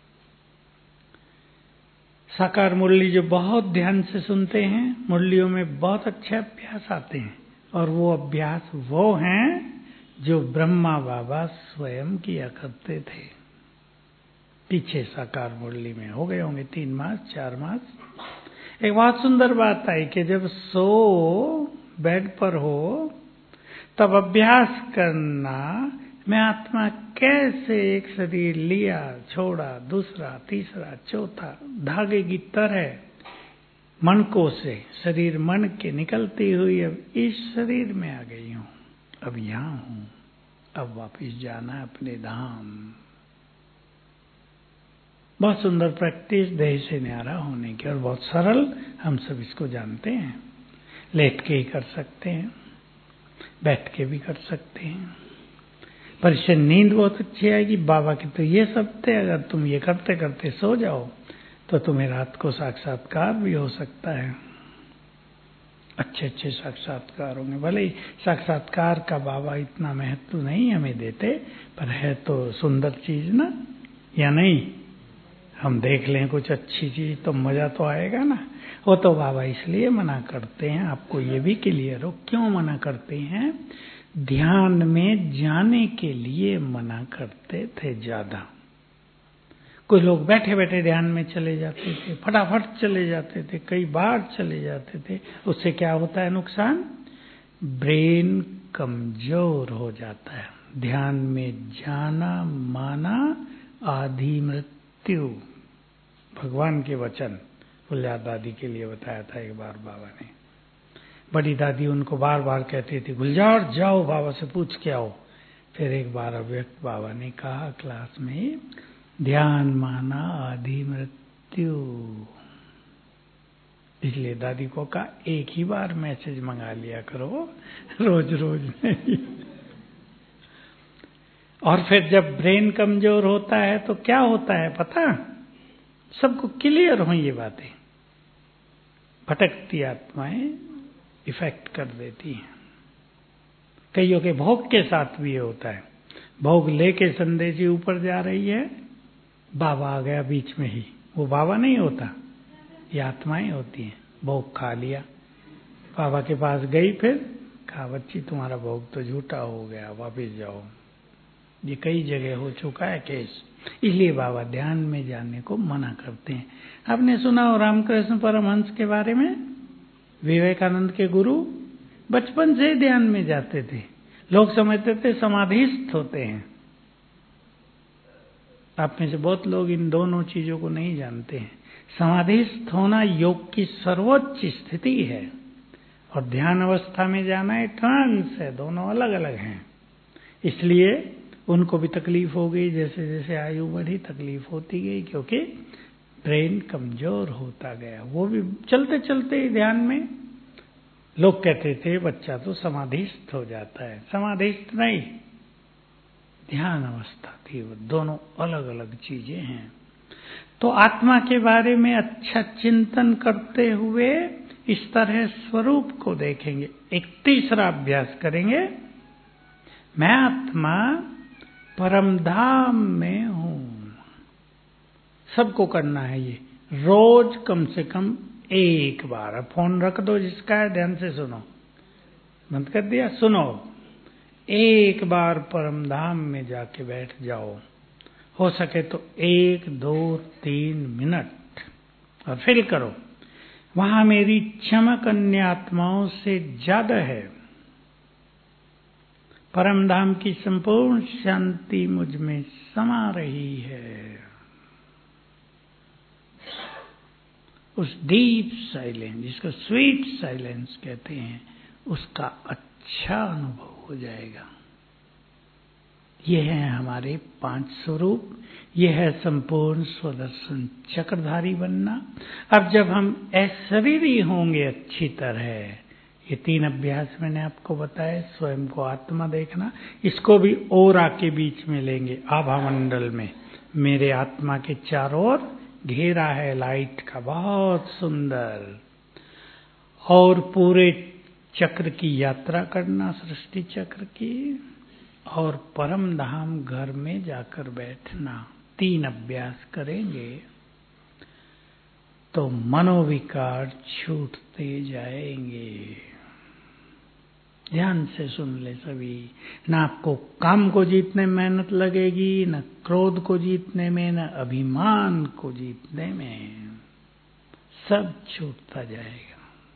साकार मुरली जो बहुत ध्यान से सुनते हैं, मुरलियों में बहुत अच्छे अभ्यास आते हैं, और वो अभ्यास वो हैं जो ब्रह्मा बाबा स्वयं किया करते थे। पीछे साकार मुरली में हो गए होंगे तीन मास चार मास। एक बहुत सुंदर बात आई कि जब सो बेड पर हो तब अभ्यास करना, मैं आत्मा कैसे एक शरीर लिया, छोड़ा, दूसरा, तीसरा, चौथा, धागे की तरह मनकों से, शरीर मन के निकलती हुई अब इस शरीर में आ गई हूं, अब यहां हूं, अब वापिस जाना है अपने धाम। बहुत सुंदर प्रैक्टिस, देह से न्यारा होने की, और बहुत सरल, हम सब इसको जानते हैं। लेट के ही कर सकते हैं, बैठ के भी कर सकते हैं, पर इससे नींद बहुत अच्छी आएगी। बाबा के तो ये सब थे, अगर तुम ये करते करते सो जाओ तो तुम्हें रात को साक्षात्कार भी हो सकता है। अच्छे अच्छे साक्षात्कार होंगे। भले ही साक्षात्कार का बाबा इतना महत्व नहीं हमें देते, पर है तो सुंदर चीज ना, या नहीं? हम देख लें कुछ अच्छी चीज तो मजा तो आएगा ना। वो तो बाबा इसलिए मना करते हैं, आपको ये भी क्लियर हो क्यों मना करते हैं। ध्यान में जाने के लिए मना करते थे ज्यादा। कुछ लोग बैठे बैठे ध्यान में चले जाते थे, फटाफट चले जाते थे, कई बार चले जाते थे। उससे क्या होता है नुकसान? ब्रेन कमजोर हो जाता है। ध्यान में जाना माना आधी मृत्यु, भगवान के वचन फुल्ला दादी के लिए बताया था एक बार बाबा ने। बड़ी दादी उनको बार बार कहती थी, गुलजार जाओ बाबा से पूछ के आओ। फिर एक बार अव्यक्त बाबा ने कहा क्लास में, ध्यान माना आधी मृत्यु। इसलिए दादी को कहा एक ही बार मैसेज मंगा लिया करो, रोज रोज नहीं। और फिर जब ब्रेन कमजोर होता है तो क्या होता है पता? सबको क्लियर हो ये बातें। भटकती आत्माएं इफेक्ट कर देती हैं। कईयों के भोग के साथ भी ये होता है। भोग लेके संदेशी ऊपर जा रही है, बाबा आ गया बीच में ही। वो बाबा नहीं होता, ये आत्माएं होती हैं। भोग खा लिया, बाबा के पास गई, फिर कहा बच्ची तुम्हारा भोग तो झूठा हो गया, वापिस जाओ। ये कई जगह हो चुका है केस। इसलिए बाबा ध्यान में जाने को मना करते हैं। आपने सुना हो रामकृष्ण परमहंस के बारे में? विवेकानंद के गुरु बचपन से ध्यान में जाते थे। लोग समझते थे समाधिस्थ होते हैं। आप में से बहुत लोग इन दोनों चीजों को नहीं जानते हैं। समाधिस्थ होना योग की सर्वोच्च स्थिति है, और ध्यान अवस्था में जाना एक ट्रांस है। दोनों अलग अलग हैं। इसलिए उनको भी तकलीफ हो गई, जैसे जैसे आयु बढ़ी तकलीफ होती गई, क्योंकि ब्रेन कमजोर होता गया। वो भी चलते चलते ही ध्यान में। लोग कहते थे बच्चा तो समाधिस्थ हो जाता है। समाधिस्थ नहीं, ध्यान अवस्था थी। वो दोनों अलग अलग चीजें हैं। तो आत्मा के बारे में अच्छा चिंतन करते हुए इस तरह स्वरूप को देखेंगे। एक तीसरा अभ्यास करेंगे, मैं आत्मा परमधाम में हूं। सबको करना है ये, रोज कम से कम एक बार। अब फोन रख दो जिसका है, ध्यान से सुनो। बंद कर दिया? सुनो। एक बार परमधाम में जाके बैठ जाओ, हो सके तो एक दो तीन मिनट, और फिर करो। वहां मेरी चमक अन्य आत्माओं से ज्यादा है। परम धाम की संपूर्ण शांति मुझ में समा रही है। उस डीप साइलेंस, जिसको स्वीट साइलेंस कहते हैं, उसका अच्छा अनुभव हो जाएगा। ये है हमारे पांच स्वरूप, ये है संपूर्ण स्वदर्शन चक्रधारी बनना। अब जब हम अशरीरी होंगे अच्छी तरह, ये तीन अभ्यास मैंने आपको बताया, स्वयं को आत्मा देखना, इसको भी ओरा के बीच में लेंगे, आभा मंडल में मेरे आत्मा के चारों ओर घेरा है लाइट का, बहुत सुंदर, और पूरे चक्र की यात्रा करना, सृष्टि चक्र की, और परम धाम घर में जाकर बैठना। तीन अभ्यास करेंगे तो मनोविकार छूटते जाएंगे। ध्यान से सुन ले सभी। ना आपको काम को जीतने में मेहनत लगेगी, न क्रोध को जीतने में, न अभिमान को जीतने में, सब छूटता जाएगा।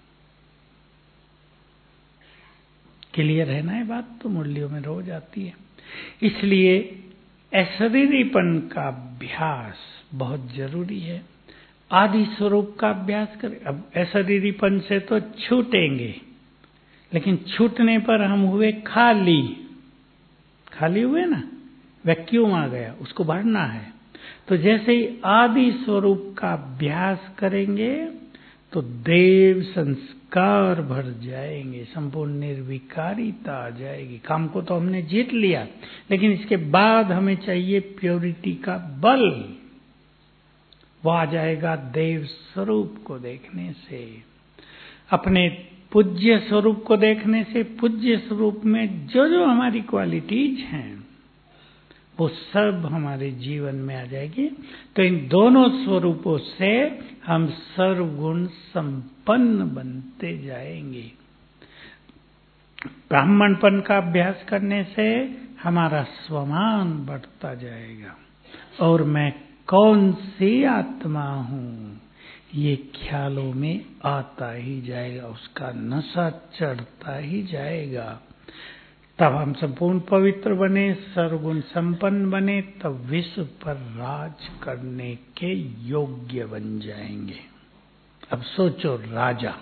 क्लियर है ना ये बात? तो मुरलियों में रोज आती है। इसलिए अशरीरीपन का अभ्यास बहुत जरूरी है। आदि स्वरूप का अभ्यास करें। अब अशरीरीपन से तो छूटेंगे, लेकिन छूटने पर हम हुए खाली, खाली हुए ना, वैक्यूम आ गया, उसको भरना है। तो जैसे ही आदि स्वरूप का अभ्यास करेंगे तो देव संस्कार भर जाएंगे, संपूर्ण निर्विकारिता आ जाएगी। काम को तो हमने जीत लिया, लेकिन इसके बाद हमें चाहिए प्योरिटी का बल। वो आ जाएगा देव स्वरूप को देखने से, अपने पूज्य स्वरूप को देखने से। पूज्य स्वरूप में जो जो हमारी क्वालिटीज हैं वो सब हमारे जीवन में आ जाएगी। तो इन दोनों स्वरूपों से हम सर्वगुण संपन्न बनते जाएंगे। ब्राह्मणपन का अभ्यास करने से हमारा स्वमान बढ़ता जाएगा, और मैं कौन सी आत्मा हूं ये ख्यालों में आता ही जाएगा, उसका नशा चढ़ता ही जाएगा। तब हम संपूर्ण पवित्र बने, सर्वगुण संपन्न बने, तब विश्व पर राज करने के योग्य बन जाएंगे। अब सोचो, राजा,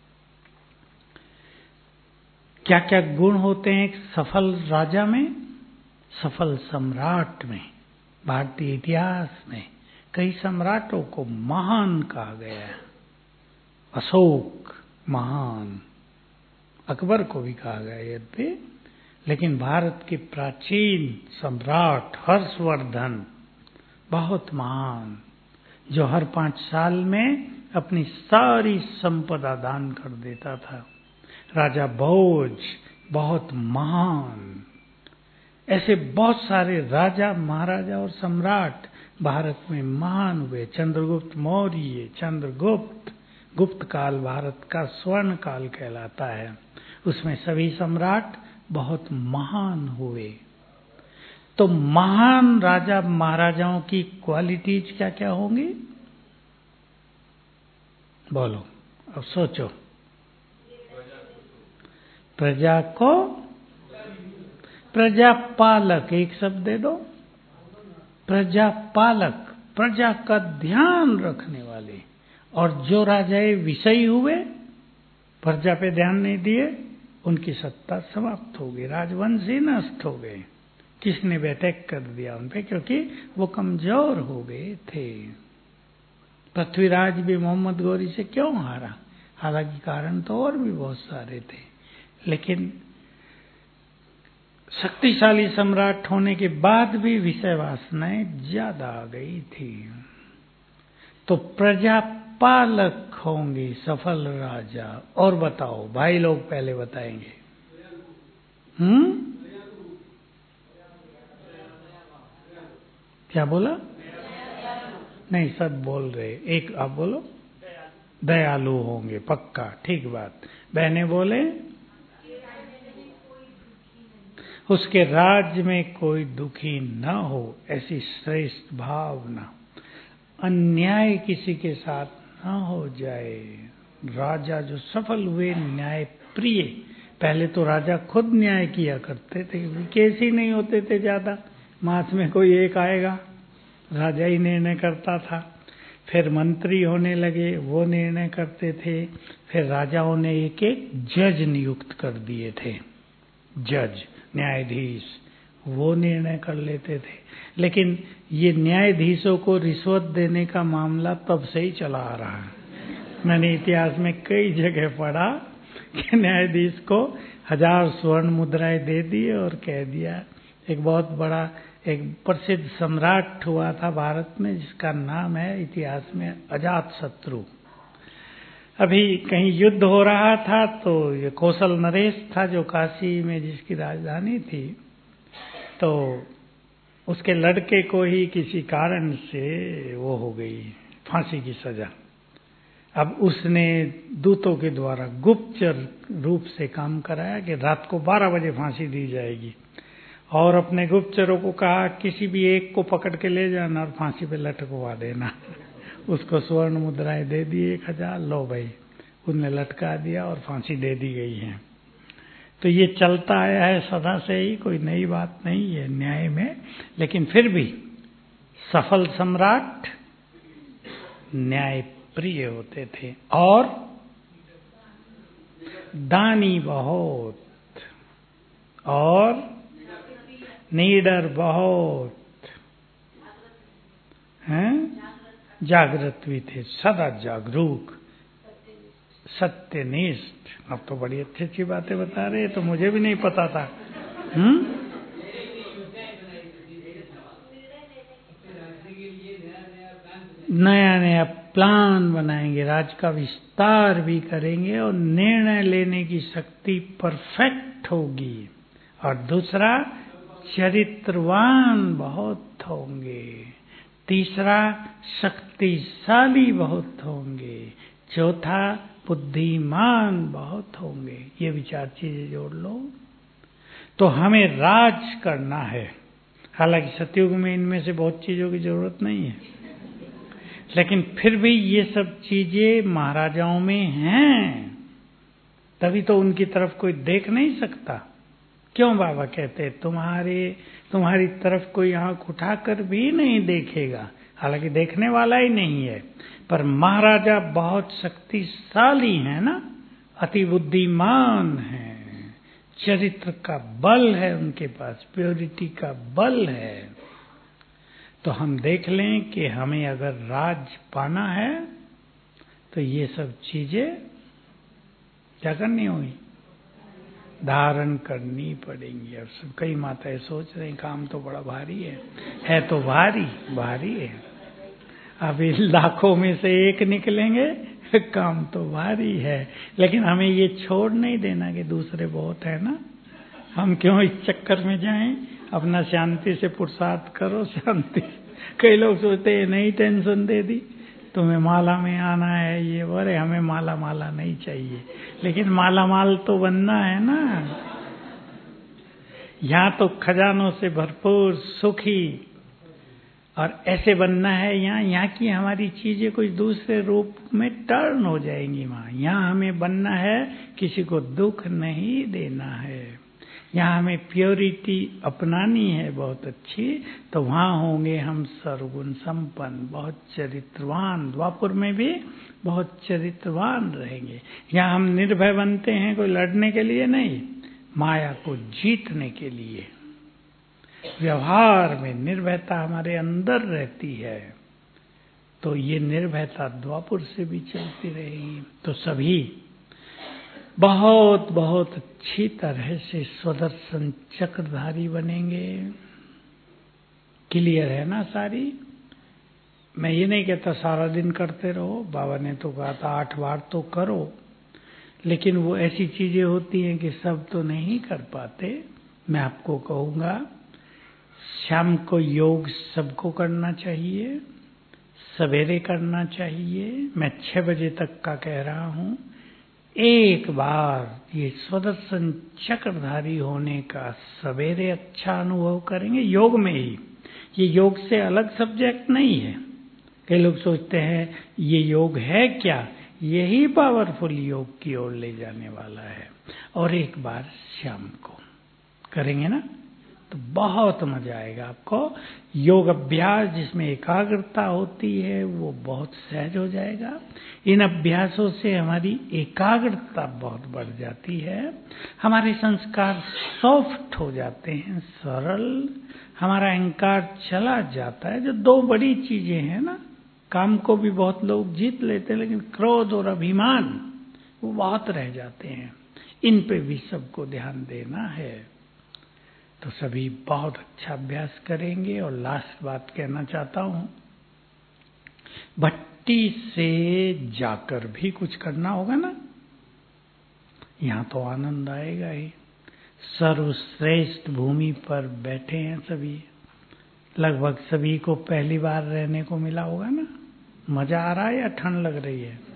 क्या क्या गुण होते हैं एक सफल राजा में, सफल सम्राट में। भारतीय इतिहास में कई सम्राटों को महान कहा गया है। अशोक महान, अकबर को भी कहा गया यद्यपि, लेकिन भारत के प्राचीन सम्राट हर्षवर्धन बहुत महान, जो हर पांच साल में अपनी सारी संपदा दान कर देता था। राजा भोज बहुत महान। ऐसे बहुत सारे राजा, महाराजा और सम्राट भारत में महान हुए। चंद्रगुप्त मौर्य, चंद्रगुप्त, गुप्त काल भारत का स्वर्ण काल कहलाता है। उसमें सभी सम्राट बहुत महान हुए। तो महान राजा महाराजाओं की क्वालिटीज क्या क्या होंगी? बोलो, अब सोचो। प्रजा को, प्रजापालक, एक शब्द दे दो, प्रजापालक, प्रजा का ध्यान रखने वाले। और जो राजाए विषयी हुए, प्रजा पे ध्यान नहीं दिए, उनकी सत्ता समाप्त हो गई, राजवंश ही नष्ट हो गए। किसने अटैक कर दिया उन पे? क्योंकि वो कमजोर हो गए थे। पृथ्वीराज भी मोहम्मद गौरी से क्यों हारा? हालांकि कारण तो और भी बहुत सारे थे, लेकिन शक्तिशाली सम्राट होने के बाद भी विषय वासनाएं ज्यादा आ गई थी। तो प्रजा पालक होंगे सफल राजा। और बताओ भाई लोग, पहले बताएंगे। हम्म क्या बोला? नहीं, सब बोल रहे, एक आप बोलो। दयालु होंगे, पक्का, ठीक बात। बहने बोले, उसके राज्य में कोई दुखी न हो, ऐसी श्रेष्ठ भावना। अन्याय किसी के साथ न हो जाए, राजा जो सफल हुए न्याय प्रिय, पहले तो राजा खुद न्याय किया करते थे, केस ही नहीं होते थे ज्यादा, मास में कोई एक आएगा, राजा ही निर्णय करता था। फिर मंत्री होने लगे, वो निर्णय करते थे। फिर राजाओं ने एक एक जज नियुक्त कर दिए थे, जज न्यायाधीश, वो निर्णय कर लेते थे। लेकिन ये न्यायाधीशों को रिश्वत देने का मामला तब से ही चला आ रहा है। मैंने इतिहास में कई जगह पढ़ा कि न्यायाधीश को हजार स्वर्ण मुद्राएं दे दी और कह दिया। एक बहुत बड़ा एक प्रसिद्ध सम्राट हुआ था भारत में, जिसका नाम है इतिहास में अजात शत्रु। अभी कहीं युद्ध हो रहा था तो ये कौशल नरेश था जो काशी में जिसकी राजधानी थी, तो उसके लड़के को ही किसी कारण से वो हो गई फांसी की सजा। अब उसने दूतों के द्वारा गुप्तचर रूप से काम कराया कि रात को बारह बजे फांसी दी जाएगी, और अपने गुप्तचरों को कहा किसी भी एक को पकड़ के ले जाना और फांसी पे लटकवा देना। उसको स्वर्ण मुद्राएं दे दी एक हजार, लो भाई, उनने लटका दिया और फांसी दे दी गई है। तो ये चलता आया है सदा से ही, कोई नई बात नहीं है न्याय में। लेकिन फिर भी सफल सम्राट न्याय प्रिय होते थे और दानी बहुत, और नीडर बहुत हैं, जागृत भी थे, सदा जागरूक, सत्यनिष्ठ। अब तो बड़ी अच्छी अच्छी बातें बता रहे हैं, तो मुझे भी नहीं पता था। हम्म नया नया प्लान बनाएंगे, राज का विस्तार भी करेंगे और निर्णय लेने की शक्ति परफेक्ट होगी। और दूसरा, चरित्रवान बहुत होंगे। तीसरा, शक्तिशाली बहुत होंगे। चौथा, बुद्धिमान बहुत होंगे। ये विचार चीजें जोड़ लो। तो हमें राज करना है। हालांकि सतयुग में इनमें से बहुत चीजों की जरूरत नहीं है, लेकिन फिर भी ये सब चीजें महाराजाओं में हैं, तभी तो उनकी तरफ कोई देख नहीं सकता। क्यों बाबा कहते तुम्हारे तुम्हारी तरफ कोई आंख उठाकर भी नहीं देखेगा, हालांकि देखने वाला ही नहीं है। पर महाराजा बहुत शक्तिशाली है ना, अति बुद्धिमान है, चरित्र का बल है उनके पास, प्योरिटी का बल है। तो हम देख लें कि हमें अगर राज पाना है तो ये सब चीजें क्या करनी होगी, धारण करनी पड़ेंगी। अब सब कई माताएं सोच रही काम तो बड़ा भारी है, है तो भारी भारी है। अभी लाखों में से एक निकलेंगे, काम तो भारी है। लेकिन हमें ये छोड़ नहीं देना कि दूसरे बहुत है ना, हम क्यों इस चक्कर में जाएं। अपना शांति से पुरुषार्थ करो, शांति। कई लोग सोचते हैं नहीं टेंशन दे दी, तुम्हें माला में आना है, ये अरे हमें माला माला नहीं चाहिए, लेकिन माला माल तो बनना है ना। यहाँ तो खजानों से भरपूर, सुखी और ऐसे बनना है। यहाँ यहाँ की हमारी चीजें कुछ दूसरे रूप में टर्न हो जाएंगी। वहाँ यहाँ हमें बनना है, किसी को दुख नहीं देना है। यहाँ हमें प्योरिटी अपनानी है बहुत अच्छी, तो वहाँ होंगे हम सर्वगुण संपन्न, बहुत चरित्रवान। द्वापुर में भी बहुत चरित्रवान रहेंगे। यहाँ हम निर्भय बनते हैं, कोई लड़ने के लिए नहीं, माया को जीतने के लिए। व्यवहार में निर्भयता हमारे अंदर रहती है, तो ये निर्भयता द्वापुर से भी चलती रहेगी। तो सभी बहुत बहुत अच्छी तरह से स्वदर्शन चक्रधारी बनेंगे। क्लियर है ना सारी? मैं ये नहीं कहता सारा दिन करते रहो, बाबा ने तो कहा था आठ बार तो करो, लेकिन वो ऐसी चीजें होती हैं कि सब तो नहीं कर पाते। मैं आपको कहूँगा शाम को योग सबको करना चाहिए, सवेरे करना चाहिए। मैं छह बजे तक का कह रहा हूँ। एक बार ये स्वदर्शन चक्रधारी होने का सवेरे अच्छा अनुभव करेंगे, योग में ही। ये योग से अलग सब्जेक्ट नहीं है। कई लोग सोचते हैं ये योग है क्या, यही पावरफुल योग की ओर ले जाने वाला है। और एक बार शाम को करेंगे ना तो बहुत मजा आएगा आपको। योग अभ्यास जिसमें एकाग्रता होती है वो बहुत सहज हो जाएगा। इन अभ्यासों से हमारी एकाग्रता बहुत बढ़ जाती है, हमारे संस्कार सॉफ्ट हो जाते हैं, सरल, हमारा अहंकार चला जाता है। जो दो बड़ी चीजें हैं ना, काम को भी बहुत लोग जीत लेते हैं लेकिन क्रोध और अभिमान वो बहुत रह जाते हैं। इन पे भी सबको ध्यान देना है। तो सभी बहुत अच्छा अभ्यास करेंगे। और लास्ट बात कहना चाहता हूं, भट्टी से जाकर भी कुछ करना होगा ना, यहां तो आनंद आएगा ही। सर्वश्रेष्ठ भूमि पर बैठे हैं सभी, लगभग सभी को पहली बार रहने को मिला होगा ना। मजा आ रहा है या ठंड लग रही है?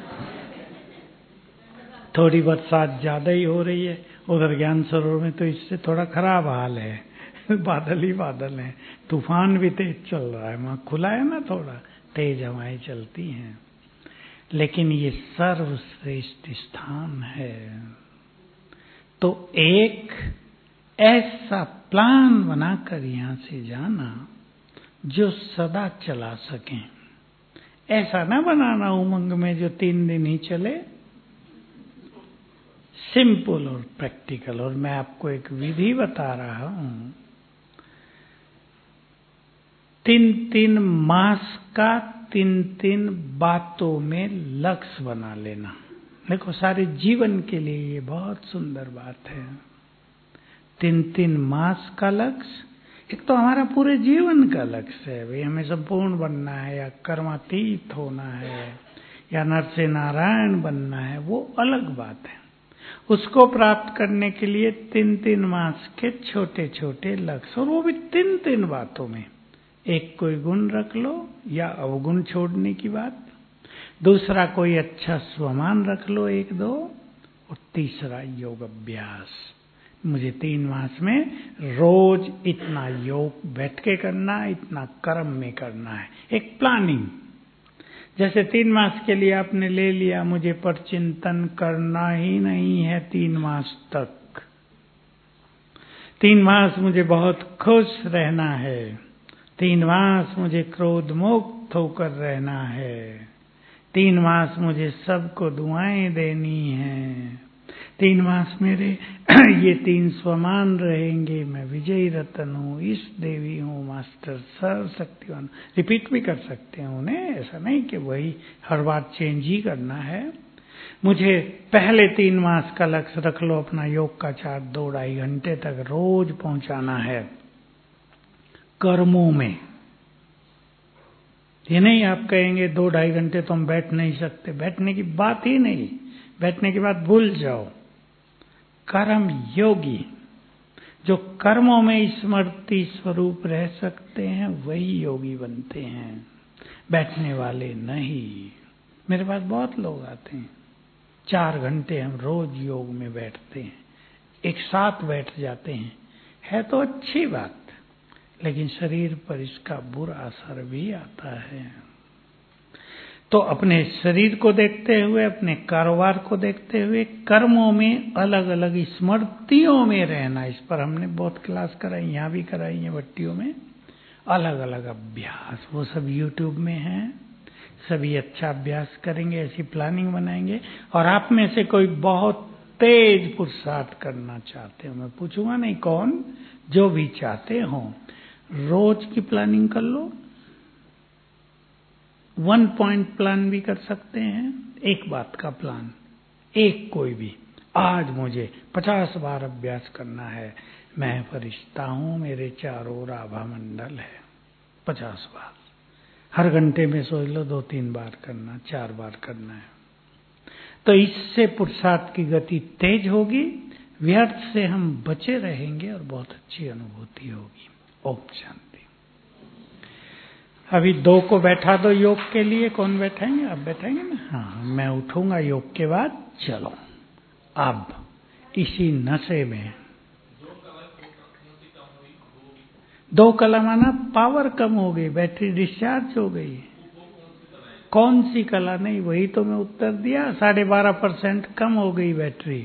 थोड़ी बरसात ज्यादा ही हो रही है। उधर ज्ञान सरोवर में तो इससे थोड़ा खराब हाल है बादल ही बादल हैं, तूफान भी तेज चल रहा है। वहां खुला है ना, थोड़ा तेज हवाएं चलती हैं। लेकिन ये सर्वश्रेष्ठ स्थान है। तो एक ऐसा प्लान बनाकर यहां से जाना जो सदा चला सकें। ऐसा ना बनाना उमंग में जो तीन दिन ही चले, सिंपल और प्रैक्टिकल। और मैं आपको एक विधि बता रहा हूं, तीन तीन मास का तीन तीन बातों में लक्ष्य बना लेना। देखो, सारे जीवन के लिए ये बहुत सुंदर बात है। तीन तीन मास का लक्ष्य, एक तो हमारा पूरे जीवन का लक्ष्य है, भाई हमें संपूर्ण बनना है या कर्मातीत होना है या नर से नारायण बनना है, वो अलग बात है। उसको प्राप्त करने के लिए तीन तीन मास के छोटे छोटे लक्ष्य, और वो भी तीन तीन बातों में। एक कोई गुण रख लो या अवगुण छोड़ने की बात, दूसरा कोई अच्छा स्वमान रख लो एक दो, और तीसरा योग अभ्यास। मुझे तीन मास में रोज इतना योग बैठ के करना, इतना कर्म में करना है, एक प्लानिंग। जैसे तीन मास के लिए आपने ले लिया, मुझे पर चिंतन करना ही नहीं है तीन मास तक, तीन मास मुझे बहुत खुश रहना है, तीन मास मुझे क्रोध मुक्त होकर रहना है, तीन मास मुझे सबको दुआएं देनी हैं, तीन मास मेरे ये तीन स्वमान रहेंगे, मैं विजयी रतन हूँ, इष्ट देवी हूँ, मास्टर सर्वशक्तिवान। रिपीट भी कर सकते हैं उन्हें, ऐसा नहीं कि वही हर बार चेंज ही करना है। मुझे पहले तीन मास का लक्ष्य रख लो, अपना योग का चार्ट दो ढाई घंटे तक रोज पहुंचाना है कर्मों में। ये नहीं आप कहेंगे दो ढाई घंटे तो हम बैठ नहीं सकते, बैठने की बात ही नहीं, बैठने की बात भूल जाओ। कर्म योगी जो कर्मों में स्मृति स्वरूप रह सकते हैं वही योगी बनते हैं, बैठने वाले नहीं। मेरे पास बहुत लोग आते हैं, चार घंटे हम रोज योग में बैठते हैं, एक साथ बैठ जाते हैं, है तो अच्छी बात, लेकिन शरीर पर इसका बुरा असर भी आता है। तो अपने शरीर को देखते हुए, अपने कारोबार को देखते हुए, कर्मों में अलग अलग स्मृतियों में रहना, इस पर हमने बहुत क्लास कराई, यहाँ भी कराई है भट्टियों में। अलग अलग अभ्यास वो सब यूट्यूब में है, सभी अच्छा अभ्यास करेंगे, ऐसी प्लानिंग बनाएंगे। और आप में से कोई बहुत तेज पुरुषार्थ करना चाहते हो, मैं पूछूंगा नहीं कौन, जो भी चाहते हो रोज की प्लानिंग कर लो। वन पॉइंट प्लान भी कर सकते हैं, एक बात का प्लान, एक कोई भी। आज मुझे पचास बार अभ्यास करना है, मैं फरिश्ता हूं, मेरे चारों ओर आभा मंडल है, पचास बार हर घंटे में सोच लो, दो तीन बार करना, चार बार करना है। तो इससे पुरुषार्थ की गति तेज होगी, व्यर्थ से हम बचे रहेंगे और बहुत अच्छी अनुभूति होगी। ओम शांति। अभी दो को बैठा दो योग के लिए, कौन बैठाएंगे? आप बैठाएंगे ना? हाँ, मैं उठूंगा योग के बाद। चलो अब इसी नशे में, दो कला माना पावर कम हो गई, बैटरी डिस्चार्ज हो गई। कौन सी कला? नहीं, वही तो मैं उत्तर दिया, साढ़े बारह परसेंट कम हो गई बैटरी।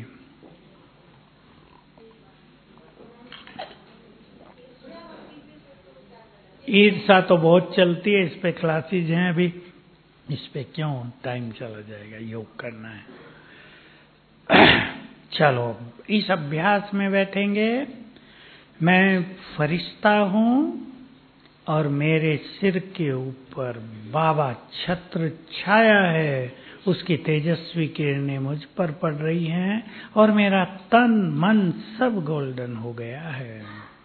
ईर्षा तो बहुत चलती है, इस पे क्लासेज हैं अभी, इस पे क्यों टाइम चला जाएगा, योग करना है। चलो इस अभ्यास में बैठेंगे। मैं फरिश्ता हूं और मेरे सिर के ऊपर बाबा छत्र छाया है, उसकी तेजस्वी किरणें मुझ पर पड़ रही हैं और मेरा तन मन सब गोल्डन हो गया है।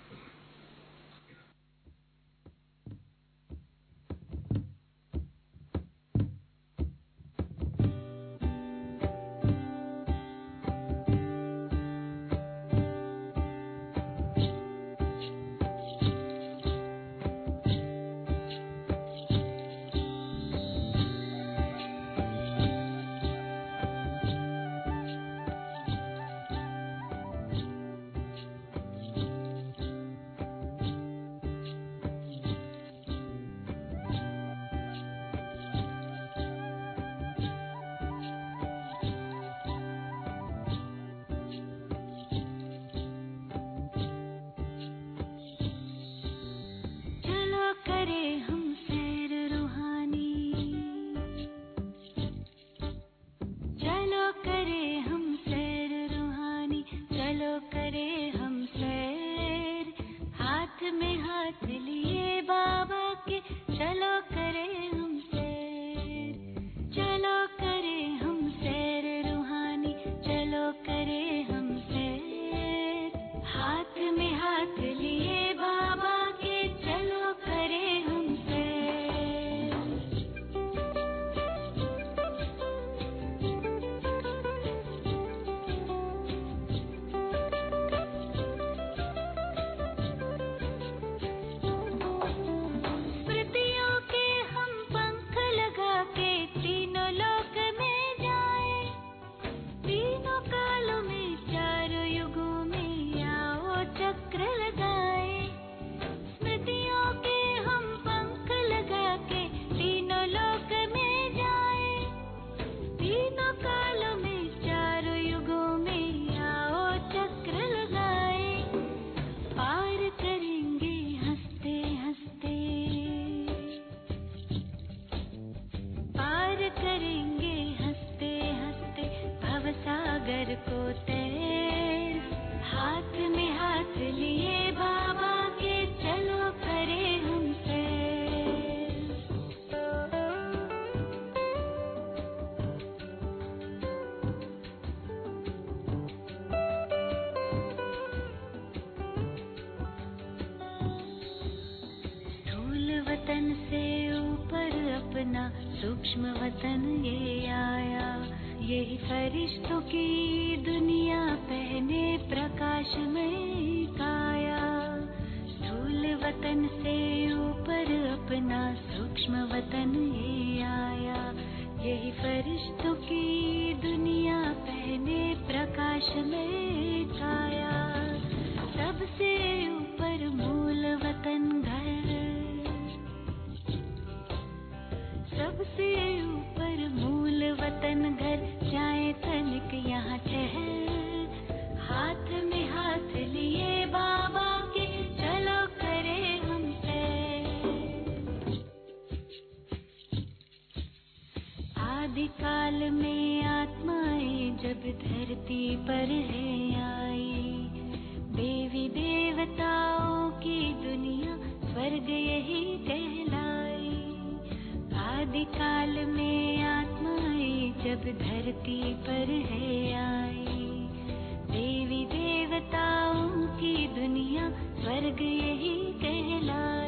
सूक्ष्म वतन ये आया, यही फरिश्तों की दुनिया, पहने प्रकाश में काया। स्थूल वतन से ऊपर अपना सूक्ष्म वतन ये आया, यही फरिश्तों की दुनिया, पहने प्रकाश में काया। सबसे ऊपर मूल वतन घर, सबसे ऊपर मूल वतन घर, जाए तनिक यहाँ ठहर। हाथ में हाथ लिए बाबा के, चलो करे हम सैर। आदिकाल में आत्माएं जब धरती पर है आई, देवी देवताओं की दुनिया स्वर्ग यही कहलाई। आदिकाल में आत्माएं जब धरती पर है आई, देवी देवताओं की दुनिया स्वर्ग यही कहलाई।